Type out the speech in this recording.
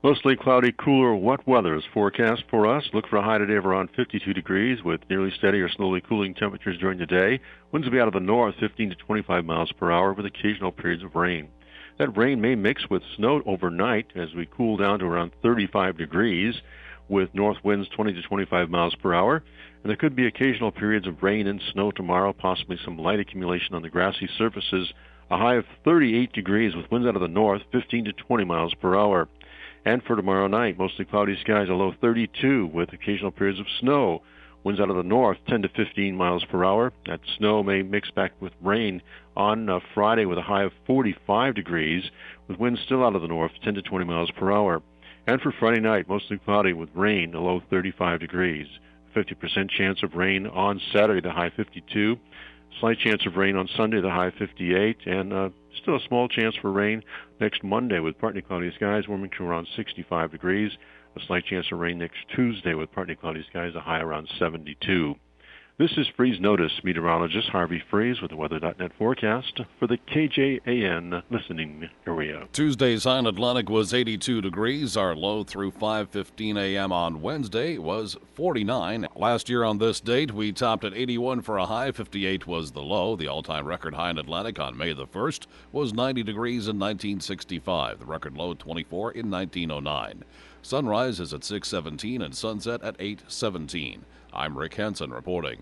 Mostly cloudy, cooler, wet weather is forecast for us. Look for a high today of around 52 degrees with nearly steady or slowly cooling temperatures during the day. Winds will be out of the north, 15 to 25 miles per hour with occasional periods of rain. That rain may mix with snow overnight as we cool down to around 35 degrees with north winds 20 to 25 miles per hour. And there could be occasional periods of rain and snow tomorrow, possibly some light accumulation on the grassy surfaces. A high of 38 degrees with winds out of the north, 15 to 20 miles per hour. And for tomorrow night, mostly cloudy skies, a low 32 with occasional periods of snow. Winds out of the north, 10 to 15 miles per hour. That snow may mix back with rain on Friday with a high of 45 degrees, with winds still out of the north, 10 to 20 miles per hour. And for Friday night, mostly cloudy with rain, a low 35 degrees. 50% chance of rain on Saturday, the high 52. Slight chance of rain on Sunday, the high 58, and still a small chance for rain next Monday with partly cloudy skies, warming to around 65 degrees. A slight chance of rain next Tuesday with partly cloudy skies, a high around 72. This is Freeze Notice meteorologist Harvey Freeze with the Weather.net forecast for the KJAN listening area. Tuesday's high in Atlantic was 82 degrees. Our low through 5:15 a.m. on Wednesday was 49. Last year on this date, we topped at 81 for a high. 58 was the low. The all-time record high in Atlantic on May the 1st was 90 degrees in 1965. The record low 24 in 1909. Sunrise is at 6:17 and sunset at 8:17. I'm Rick Henson reporting.